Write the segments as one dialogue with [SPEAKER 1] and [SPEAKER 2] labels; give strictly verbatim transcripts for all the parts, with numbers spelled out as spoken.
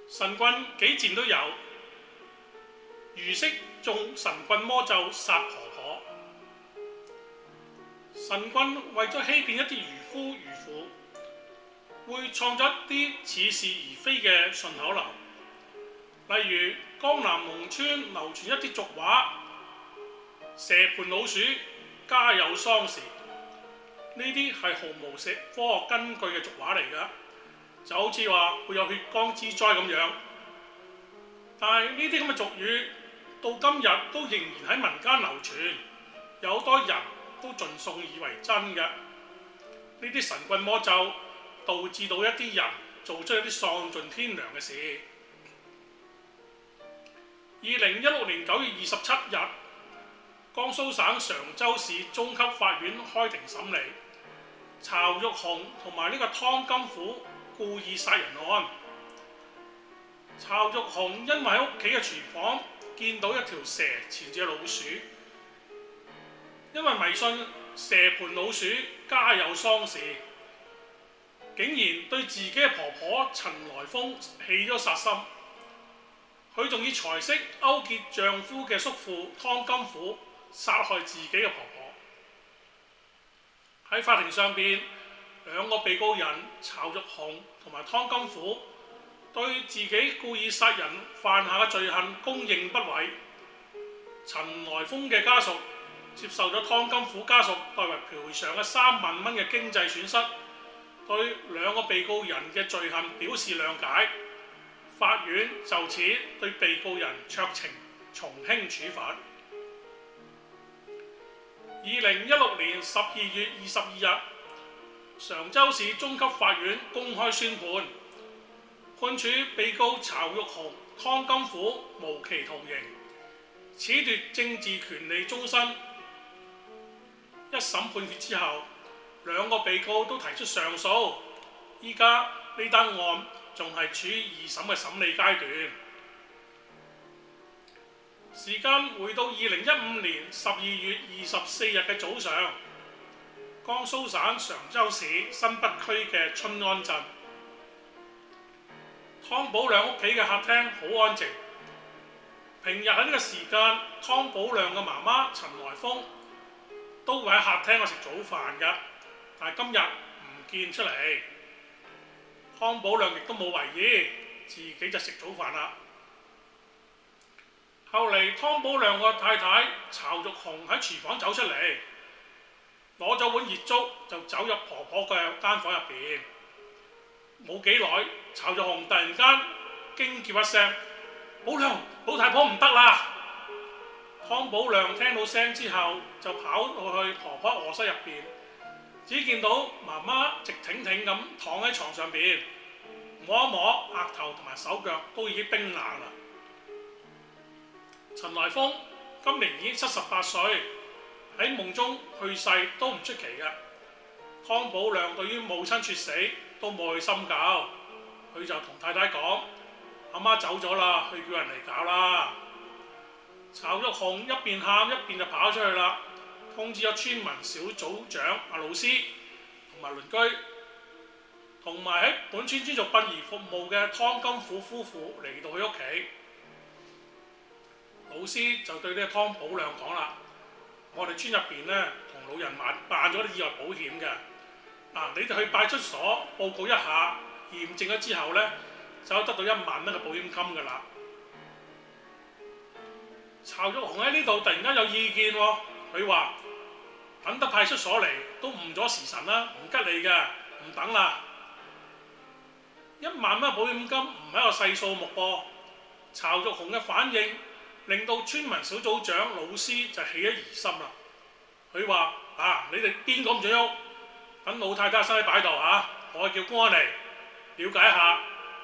[SPEAKER 1] 神棍幾賤都有，如式中神棍魔咒殺婆婆。神棍為咗欺騙一啲漁夫漁婦，會創作一啲似是而非嘅順口溜，例如江南農村流傳一啲俗話：蛇盤老鼠家有喪事。呢啲係毫無科學根據嘅俗話嚟㗎，就好似話會有血光之災咁樣。但係呢啲咁嘅俗語到今日都仍然喺民間流傳，有好多人都盡信以為真嘅。呢啲神棍魔咒導致到一啲人做出一啲喪盡天良嘅事。二零一六年九月二十七日，江蘇省常州市中級法院開庭審理曹玉紅同埋呢個湯金虎故意殺人案。曹玉紅因為喺屋企嘅廚房見到一條蛇纏住老鼠，因為迷信蛇盤老鼠家有喪事，竟然對自己嘅婆婆陳來鳳起咗殺心。佢仲以財色勾結丈夫嘅叔父湯金虎，殺害自己嘅婆婆。喺法庭上邊，兩個被告人曹玉紅同埋湯金虎對自己故意殺人犯下嘅罪行供認不諱。陳來鳳嘅家屬接受咗湯金虎家屬代為賠償嘅三萬蚊嘅經濟損失，對兩個被告人嘅罪行表示諒解。法院就此對被告人酌情從輕處罰。二零一六年十二月二十二日，常州市中級法院公開宣判，判處被告曹玉紅、湯金虎無期徒刑，褫奪政治權利終身。一審判決之後，兩個被告都提出上訴，依家呢單案仲係處於二審嘅審理階段。時間回到二零一五年十二月二十四日嘅早上，江蘇省常州市新北區嘅春安鎮，湯寶亮屋企嘅客廳好安靜。平日喺呢個時間，湯寶亮嘅媽媽陳來鳳都會喺客廳度食早飯㗎，但係今日唔見出嚟。湯寶亮亦都冇為意，自己就食早飯啦。後嚟湯寶亮個太太曹玉紅喺廚房走出嚟，攞咗碗熱粥就走入婆婆嘅間房入邊。冇幾耐，曹玉紅突然間驚叫一聲：寶亮，老太婆唔得啦！湯寶亮聽到聲之後，就跑到去婆婆臥室入邊，只見到媽媽直挺挺咁躺喺床上邊，摸一摸額頭同埋手腳都已經冰冷啦。陳來鳳今年已經七十八歲，喺夢中去世都唔出奇嘅。湯寶亮對於母親猝死都冇去深究，佢就同太太講：阿媽走咗啦，去叫人嚟搞啦。曹玉紅一邊喊一邊就跑出去啦，通知咗村民小組長阿老師同埋鄰居，同埋喺本村專做殯儀服務嘅湯金虎夫婦嚟到佢屋企。老師就對呢個湯寶亮講啦：我哋村入邊咧同老人辦辦咗啲意外保險嘅，啊，你哋去派出所報告一下，驗證咗之後咧，就得到一萬蚊嘅保險金㗎啦。曹玉紅喺呢度突然間有意見喎，佢話：等得派出所嚟都誤咗時辰啦，唔吉利嘅，唔等啦。一萬蚊保險金唔係一個細數目噃。曹玉紅嘅反應令到村民小組長老師就起咗疑心啦。佢話：啊，你哋邊個唔准喐？等老太太身體擺度嚇，我叫公安嚟了解一下。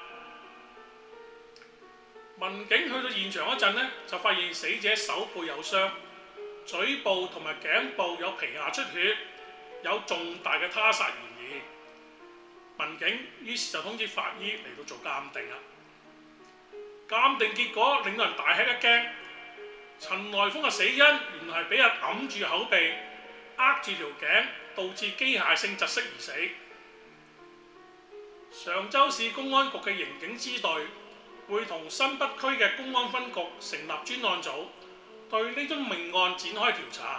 [SPEAKER 1] 民警去到現場嗰陣呢，就發現死者手背有傷，嘴部同埋頸部有皮下出血，有重大嘅他殺嫌疑。民警於是就通知法醫嚟到做鑑定啦。鑑定結果令到人大吃一驚，陳來鳳嘅死因原來係俾人揞住口鼻，扼住條頸，導致機械性窒息而死。常州市公安局嘅刑警支隊會同新北區嘅公安分局成立專案組，對呢宗命案展開調查。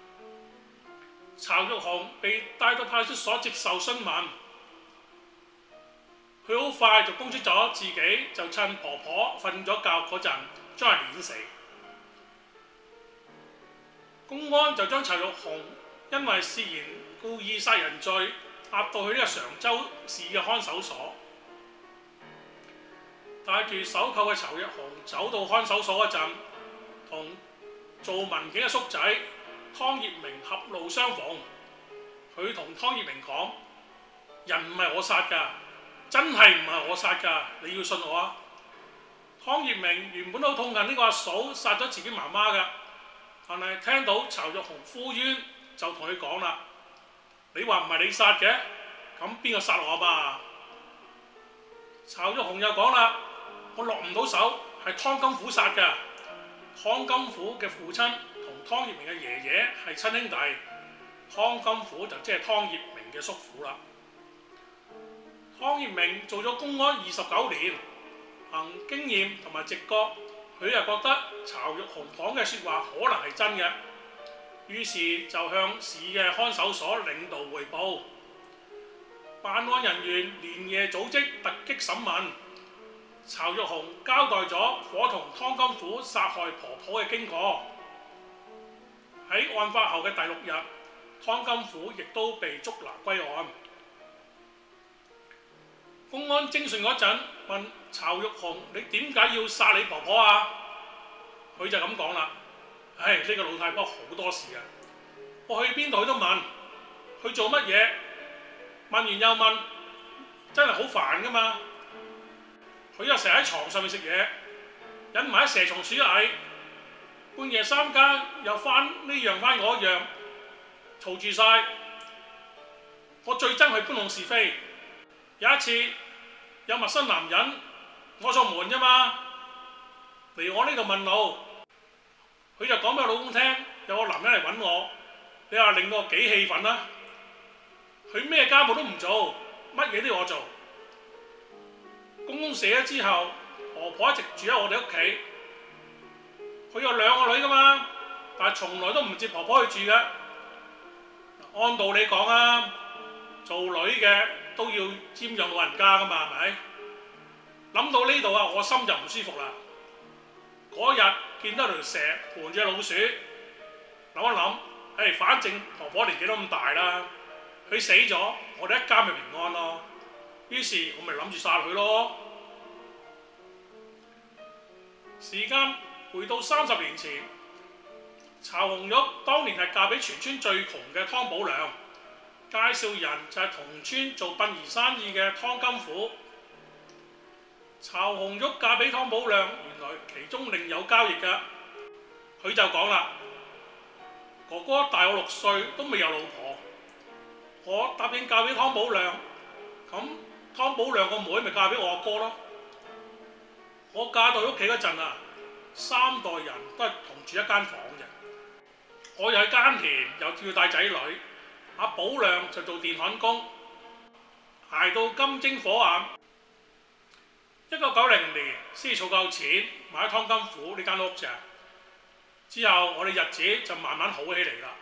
[SPEAKER 1] 曹玉雄被帶到派出所接受詢問，佢好快就供出咗自己就趁婆婆瞓咗覺嗰陣將佢碾死。公安就將曹玉雄因為涉嫌故意殺人罪押到去呢個常州市嘅看守所。帶住手銬嘅曹玉雄走到看守所嗰陣，同做民警嘅叔仔湯業明狹路相逢。佢同湯業明講：人唔係我殺㗎，真係唔係我殺㗎，你要信我啊！湯業明原本都痛恨呢個阿嫂殺咗自己媽媽㗎，但係聽到曹玉雄呼冤，就同佢講啦：你話唔係你殺嘅，咁邊個殺我嘛？曹玉雄又講啦：我落唔到手，係湯金虎殺㗎。湯金虎嘅父親同湯業明嘅爺爺係親兄弟，湯金虎就即係湯業明嘅叔父啦。湯業明做咗公安二十九年，憑經驗同埋直覺，佢又覺得曹玉雄講嘅説話可能係真嘅，於是就向市嘅看守所領導彙報。辦案人員連夜組織突擊審問。曹玉雄交代咗伙同湯金虎殺害婆婆嘅經過。喺案發後嘅第六日，湯金虎亦都被捉拿歸案。公安偵訊嗰陣問曹玉雄：你點解要殺你婆婆啊？佢就咁講啦：唉，呢個老太婆好多事啊！我去邊度佢都問，佢做乜嘢？問完又問，真係好煩噶嘛！佢又成日喺床上面食嘢，引埋啲蛇蟲鼠蟻，半夜三更又翻呢樣翻嗰樣，嘈住晒。我最憎佢搬弄是非。有一次有陌生男人摸錯門啫嘛，嚟我呢度問路，佢就講俾我老公聽，有個男人嚟揾我，你話令到我幾氣憤啦！佢咩家務都唔做，乜嘢都要我做。公公死咗之後，婆婆一直住喺我哋屋企。佢有兩個女噶嘛，但係從來都唔接婆婆去住嘅。按道理講啊，做女嘅都要瞻仰老人家噶嘛，係咪？諗到呢度啊，我心就唔舒服啦。嗰日見到條蛇盤住隻老鼠，諗一諗，誒，反正婆婆年紀都咁大啦，佢死咗，我哋一家咪平安咯。於是我咪諗住殺佢咯。時間回到三十年前，曹紅玉當年係嫁俾全村最窮嘅湯寶良，介紹人就係同村做殯儀生意嘅湯金虎。曹紅玉嫁俾湯寶良，原來其中另有交易㗎。佢就講啦：哥哥大我六歲，都未有老婆，我答應嫁俾湯寶良，咁湯寶良個妹咪嫁俾我阿哥咯。我嫁到屋企嗰陣啊，三代人都係同住一間房啫。我又喺耕田，又要帶仔女。阿寶亮就做電焊工，捱到金睛火眼。一九九零年先儲夠錢買湯金虎呢間屋咋。之後我哋日子就慢慢好起嚟啦。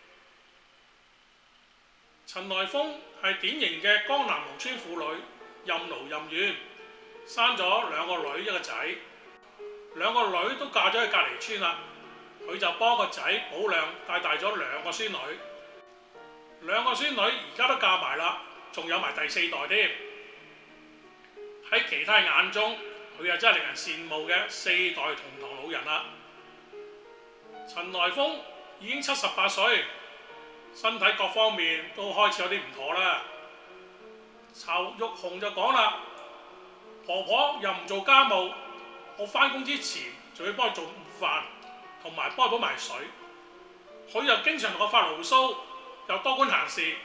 [SPEAKER 1] 陳來峰係典型嘅江南農村婦女，任勞任怨，生咗兩個女一個仔，兩個女都嫁咗去隔離村啦。佢就幫個仔寶亮帶大咗兩個孫女，兩個孫女而家都嫁埋啦，仲有埋第四代添。喺其他眼中，佢啊真係令人羨慕嘅四代同堂老人啦。陳來峰已經七十八歲，身體各方面都開始有啲唔妥啦。曹玉紅就講啦：婆婆又唔做家務，我返工之前就要幫佢做午飯，同埋幫佢煲埋水。佢又經常同我發牢騷，又多管閒事。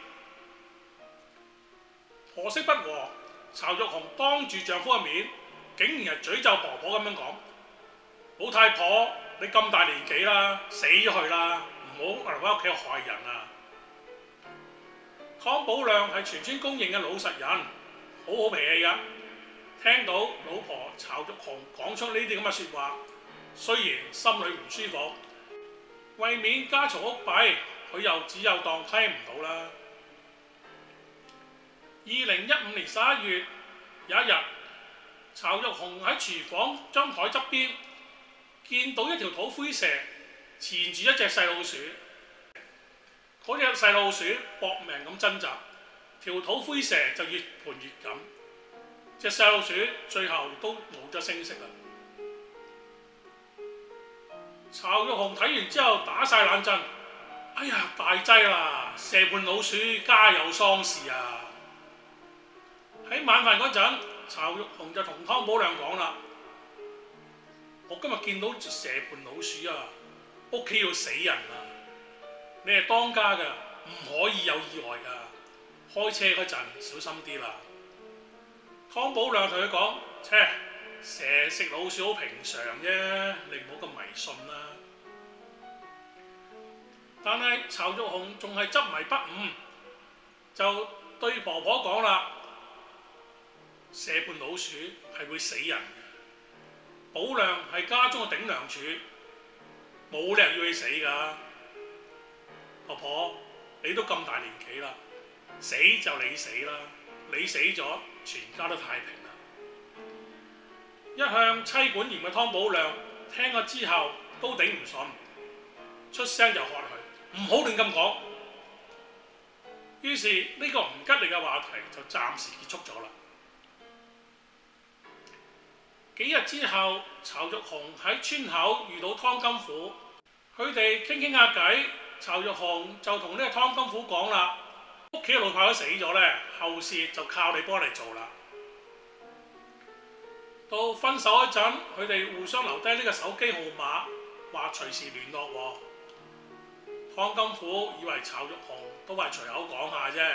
[SPEAKER 1] 婆媳不和，曹玉紅當住丈夫嘅面，竟然係詛咒婆婆咁樣講：老太婆，你咁大年紀啦，死咗佢啦，唔好留喺屋企害人啊！湯寶亮係全村公認嘅老實人，好好脾氣㗎。 聽到老婆曹玉紅講出呢啲咁嘅説話，雖然心裏唔舒服，為免家嘈屋閉，佢又只有當聽唔到啦。二零一五年十一月有一日，曹玉紅喺廚房張台側邊見到一條土灰蛇纏住一隻細老鼠，嗰隻細老鼠搏命咁掙扎，條土灰蛇就越盤越緊，隻細老鼠最後都冇咗聲息啦。曹玉紅睇完之後打晒冷震，哎呀大劑啦！蛇盤老鼠家有喪事啊！喺晚飯嗰陣，曹玉紅就同湯寶亮講啦：我今日見到蛇盤老鼠啊，屋企要死人啊！你係當家㗎，唔可以有意外㗎，開車嗰陣小心啲啦。湯寶亮同佢講：切，蛇食老鼠好平常啫，你唔好咁迷信啦。但係曹玉紅仲係執迷不悟，就對婆婆講啦：蛇盤老鼠係會死人嘅，寶亮係家中嘅頂梁柱，冇理由要你死㗎。婆婆，你都咁大年紀啦，死就你死啦，你死咗，全家都太平啦。一向妻管嚴嘅湯寶亮聽咗之後都頂唔順，出聲就喝佢唔好亂咁講。於是呢個唔吉利嘅話題就暫時結束咗啦。幾日之後，曹玉紅喺村口遇到湯金虎，佢哋傾傾下偈。曹玉紅就同呢個湯金虎講啦：屋企嘅老太都死咗咧，後事就靠你幫嚟做啦。到分手嗰陣，佢哋互相留低呢個手機號碼，話隨時聯絡喎。湯金虎以為曹玉紅都係隨口講下啫，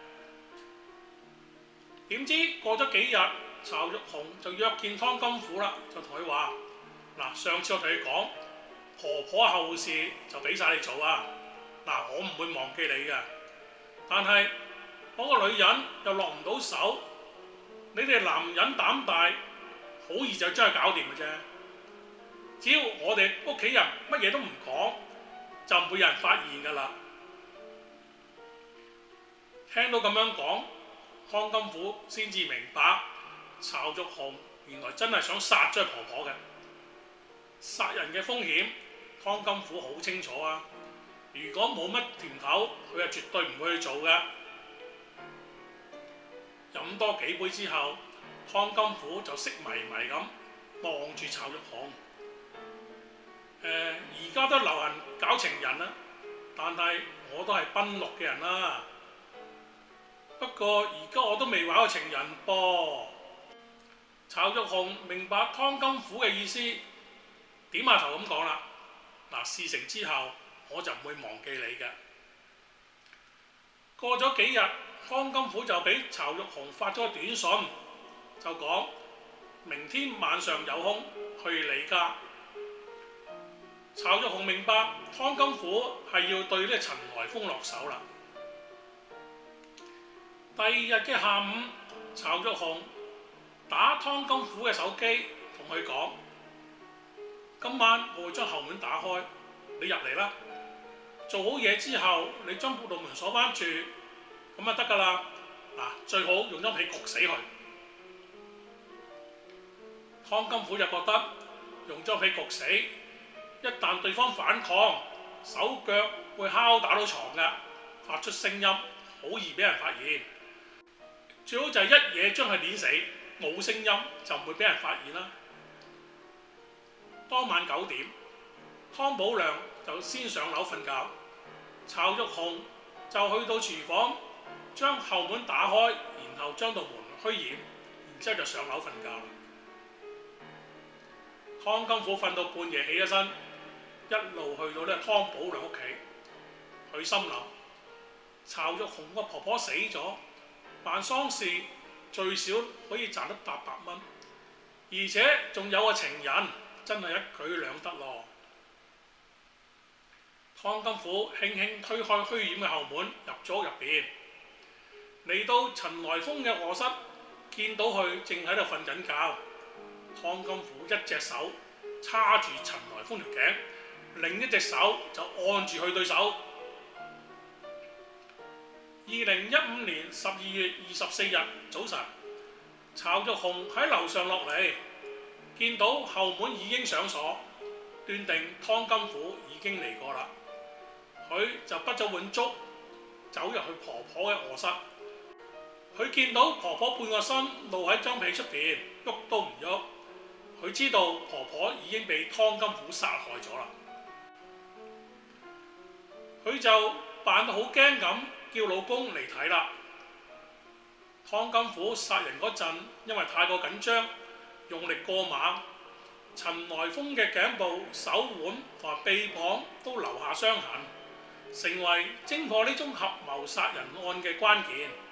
[SPEAKER 1] 點知過咗幾日，曹玉紅就約見湯金虎啦，就同佢話：嗱，上次我同你講，婆婆後事就俾晒你做啊！嗱，我唔會忘記你嘅，但係嗰個女人又落唔到手，你哋男人膽大，好易就將佢搞掂嘅啫。只要我哋屋企人乜嘢都唔講，就唔會有人發現㗎啦。聽到咁樣講，湯金虎先至明白曹玉紅原來真係想殺咗婆婆嘅。殺人嘅風險，湯金虎好清楚啊！如果冇乜甜頭，佢係絕對唔會去做嘅。飲多幾杯之後，湯金虎就色迷迷咁望住曹玉紅。誒、呃，而家都流行搞情人啦，但係我都係奔六嘅人啦。不過而家我都未玩過情人噃。曹玉紅明白湯金虎嘅意思，點下頭咁講啦。嗱，事成之後我就唔會忘記你嘅。過咗幾日，湯金虎就俾曹玉紅發咗個短信，就講明天晚上有空去你家。曹玉紅明白湯金虎係要對呢個陳來風落手啦。第二日嘅下午，曹玉紅打湯金虎嘅手機，同佢講：今晚我會將後門打開，你入嚟啦。做好嘢之後，你將道門鎖翻住，咁就得㗎啦。嗱，最好用張被焗死佢。湯金虎就覺得用張被焗死，一旦對方反抗，手腳會敲打到床㗎，發出聲音，好易俾人發現。最好就係一嘢將佢碾死，冇聲音就唔會俾人發現啦。當晚九點，湯寶亮就先上樓瞓覺，曹玉紅就去到廚房，將後門打開，然後將道門虛掩，然之後就上樓瞓覺啦。湯金虎瞓到半夜起咗身，一路去到呢湯寶亮屋企，佢心諗：曹玉紅個婆婆死咗，辦喪事最少可以賺得八百蚊，而且仲有個情人，真係一舉兩得咯。湯金虎輕輕推開虛掩嘅後門，入咗屋入邊，嚟到陳來風嘅臥室， 見到佢正喺度瞓緊覺，湯金虎一隻手叉住陳來風條頸，另一隻手就按住佢對手。二零一五年十二月二十四日早晨，曹玉雄喺樓上落嚟，見到後門已經上鎖，斷定湯金虎已經嚟過啦。佢就滗咗碗粥，走入去婆婆嘅臥室。佢見到婆婆半個身露喺張被出邊，喐都唔喐。佢知道婆婆已經被湯金虎殺害咗啦。佢就扮到好驚咁，叫老公嚟睇啦。湯金虎殺人嗰陣，因為太過緊張，用力過猛，陳來風嘅頸部、手腕同埋臂膀都留下傷痕，成為偵破呢宗合謀殺人案嘅關鍵。